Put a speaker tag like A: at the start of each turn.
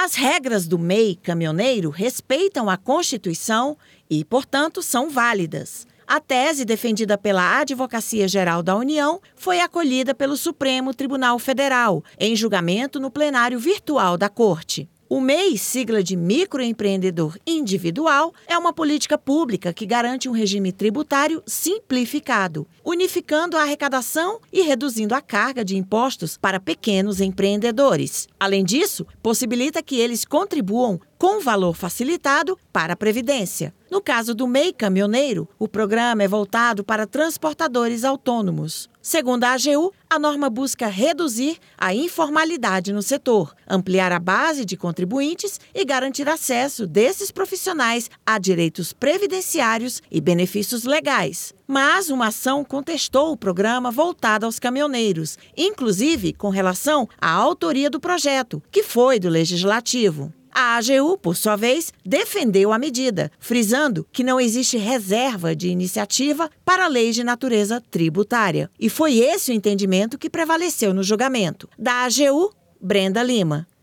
A: As regras do MEI caminhoneiro respeitam a Constituição e, portanto, são válidas. A tese defendida pela Advocacia Geral da União foi acolhida pelo Supremo Tribunal Federal, em julgamento no plenário virtual da Corte. O MEI, sigla de Microempreendedor Individual, é uma política pública que garante um regime tributário simplificado, unificando a arrecadação e reduzindo a carga de impostos para pequenos empreendedores. Além disso, possibilita que eles contribuam com valor facilitado para a Previdência. No caso do MEI caminhoneiro, o programa é voltado para transportadores autônomos. Segundo a AGU, a norma busca reduzir a informalidade no setor, ampliar a base de contribuintes e garantir acesso desses profissionais a direitos previdenciários e benefícios legais. Mas uma ação contestou o programa voltado aos caminhoneiros, inclusive com relação à autoria do projeto, que foi do Legislativo. A AGU, por sua vez, defendeu a medida, frisando que não existe reserva de iniciativa para leis de natureza tributária. E foi esse o entendimento que prevaleceu no julgamento. Da AGU, Brenda Lima.